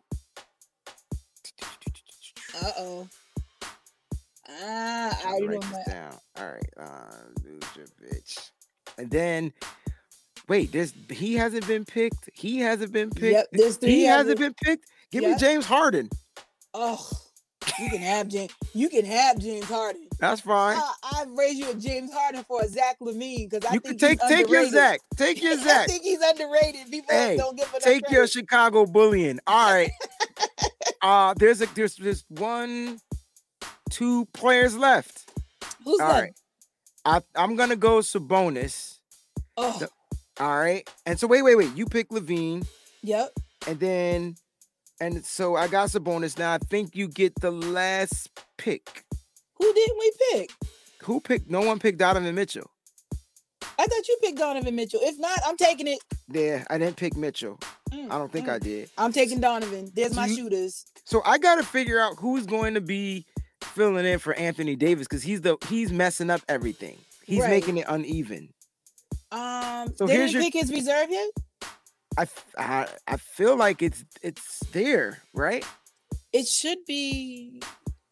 Uh oh. Ah, I I'll already write know this my. down. All right. Uh, Vucevic. And then, wait, there's he hasn't been picked. He hasn't been picked. Yep, there's three. he hasn't others. been picked. Give me Yep. James Harden. Oh, you can have James. You can have James Harden. That's fine. I, I'd raise you a James Harden for a Zach LaVine because I you think can take he's take your underrated. Zach. Take your I Zach. think he's underrated. People Hey, don't give enough Take your credit. Chicago bullying. All right. uh there's a there's just one, two players left. Who's All that? right. I I'm gonna go Sabonis. Oh, The- All right. And so wait, wait, wait. You pick Levine, yep. and then and so I got Sabonis. Now I think you get the last pick. Who didn't we pick? Who picked? No one picked Donovan Mitchell. I thought you picked Donovan Mitchell. If not, I'm taking it. Yeah, I didn't pick Mitchell. Mm, I don't think mm. I did. I'm taking Donovan. There's my You- shooters. So I got to figure out who's going to be filling in for Anthony Davis because he's the he's messing up everything. He's Right. making it uneven. Um, So they here's didn't your- pick his reserve yet. I, f- I I feel like it's it's there, right? It should be.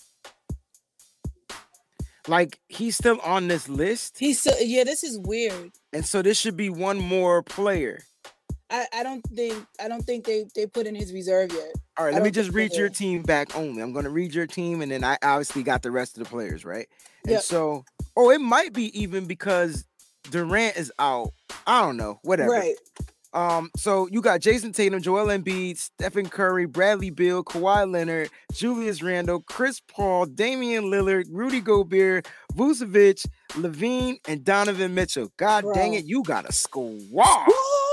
Like he's still on this list, He's so yeah. This is weird. and so this should be one more player. I, I don't think I don't think they they put in his reserve yet. All right, I let me don't just think read they your did. team back only. I'm going to read your team, and then I obviously got the rest of the players, right? And Yep. so, oh, it might be even because Durant is out. I don't know, whatever. Right. Um, so you got Jason Tatum, Joel Embiid, Stephen Curry, Bradley Beal, Kawhi Leonard, Julius Randle, Chris Paul, Damian Lillard, Rudy Gobert, Vucevic, Levine, and Donovan Mitchell. God dang Bro. it, you got a squad. What?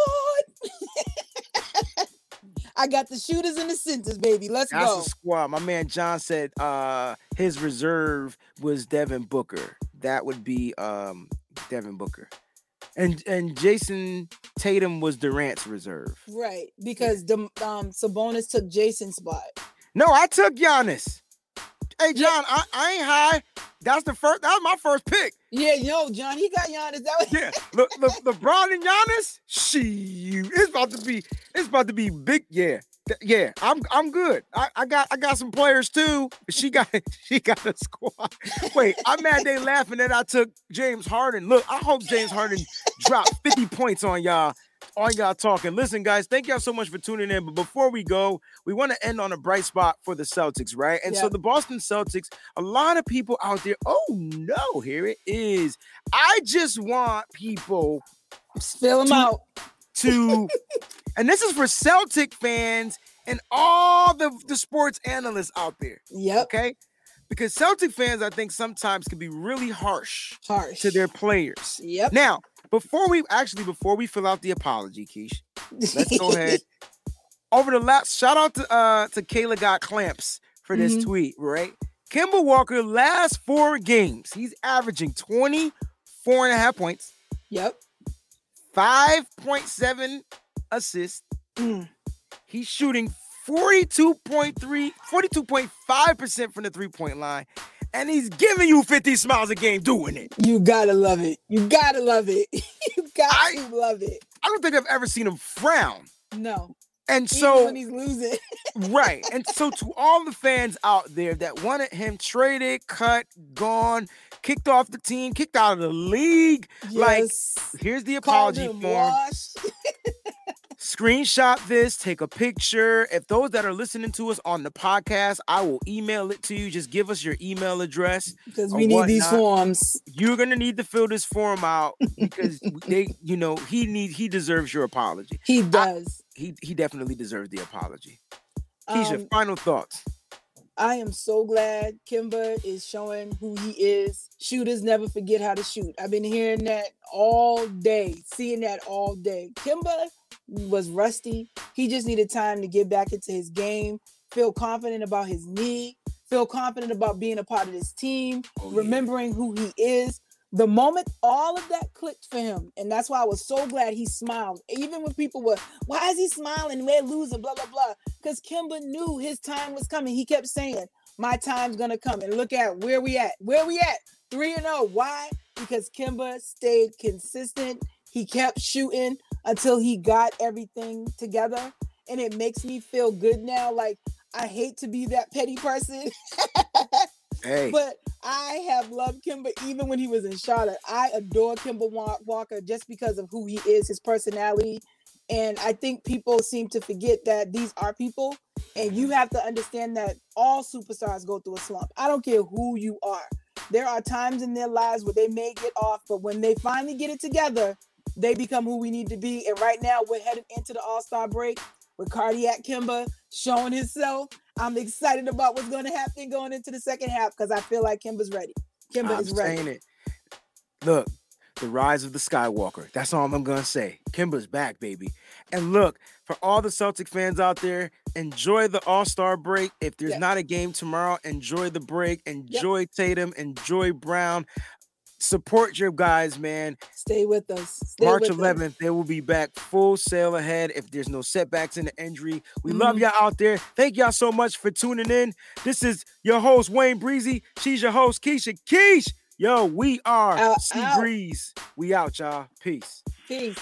I got the shooters and the centers, baby. Let's That's go. a squad. My man John said uh his reserve was Devin Booker. That would be um Devin Booker. And and Jason Tatum was Durant's reserve. Right, because the um Sabonis took Jason's spot. No, I took Giannis. Hey John, I, I ain't high. That's the first. That was my first pick. Yeah, yo, John, he got Giannis. That was Yeah, Le, Le, LeBron and Giannis. She, it's about to be. It's about to be big. Yeah, Th- yeah. I'm I'm good. I, I got I got some players too. She got she got a squad. Wait, I'm mad they laughing that I took James Harden. Look, I hope James Harden dropped fifty points on y'all. On y'all talking. Listen, guys, thank y'all so much for tuning in. But before we go, we want to end on a bright spot for the Celtics, right? And so Yeah. the Boston Celtics, a lot of people out there. Oh no, here it is. I just want people fill him To- out. to, and this is for Celtic fans and all the, the sports analysts out there, Yep, okay? Because Celtic fans, I think, sometimes can be really harsh harsh. to their players. Yep. Now, before we actually, before we fill out the apology, Keish, let's go ahead. Over the last, shout out to uh to Kayla Got Clamps for this Mhm. tweet, right? Kemba Walker, last four games, he's averaging twenty-four and a half points. Yep. five point seven assists. Mm. He's shooting forty-two point three, forty-two point five percent from the three-point line. And he's giving you fifty smiles a game doing it. You gotta love it. You gotta love it. You got I, to love it. I don't think I've ever seen him frown. No. And Even so when he's losing. right. And so to all the fans out there that wanted him traded, cut, gone, kicked off the team, kicked out of the league, Yes. like, here's the Called apology him form. washed. Screenshot this, take a picture. If those that are listening to us on the podcast, I will email it to you. Just give us your email address. Because or we need whatnot. these forms. You're gonna need to fill this form out because they, you know, he need he deserves your apology. He does. I, he he definitely deserves the apology. Keisha, Um, final thoughts. I am so glad Kemba is showing who he is. Shooters never forget how to shoot. I've been hearing that all day, seeing that all day. Kemba was rusty. He just needed time to get back into his game, feel confident about his knee, feel confident about being a part of this team, Oh, yeah. remembering who he is. The moment all of that clicked for him, and that's why I was so glad he smiled. Even when people were, why is he smiling? We're losing, blah, blah, blah. Because Kemba knew his time was coming. He kept saying, my time's going to come. And look at where we at. Where we at? three and oh. Why? Because Kemba stayed consistent. He kept shooting until he got everything together. And it makes me feel good now. Like, I hate to be that petty person. Hey. But I have loved Kemba even when he was in Charlotte. I adore Kemba Walker just because of who he is, his personality. And I think people seem to forget that these are people. And you have to understand that all superstars go through a slump. I don't care who you are. There are times in their lives where they may get off, but when they finally get it together, they become who we need to be. And right now we're heading into the All-Star break with Cardiac Kemba showing himself. I'm excited about what's going to happen going into the second half because I feel like Kemba's ready. Kemba I'm is ready. saying it. Look, the rise of the Skywalker. That's all I'm going to say. Kemba's back, baby. And look, for all the Celtic fans out there, enjoy the All-Star break. If there's Yes. not a game tomorrow, enjoy the break. Enjoy yep. Tatum. Enjoy Brown. Support your guys, man. Stay with us. Stay March with eleventh, us. they will be back full sail ahead if there's no setbacks in the injury. We mm-hmm. love y'all out there. Thank y'all so much for tuning in. This is your host, Wayne Breezy. She's your host, Keisha. Keish, yo, we are out, Sea out. Breeze. We out, y'all. Peace. Peace.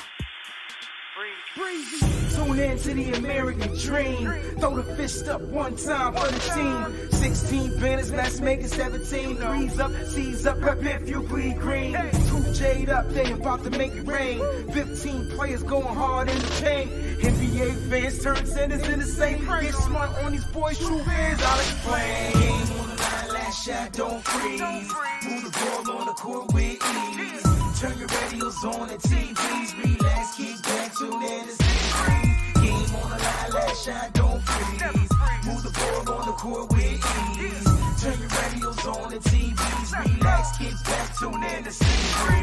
Breezy. Tune in to the American dream. Throw the fist up one time for the team. sixteen banners, let's make it seventeen. Breeze up, seize up, rep if you breathe green. Two Jade up, they about to make it rain. fifteen players going hard in the paint. N B A fans turn centers in the same. Get smart on these boys, true fans, I'll explain. Game on the line, last shot, don't freeze. Move the ball on the court with ease. Turn your radios on and T Vs. Relax, kick back, tune in to see. Game on the line, last shot, don't freeze. Move the ball on the court with ease. Turn your radios on and T Vs. Relax, kick back, tune in to see.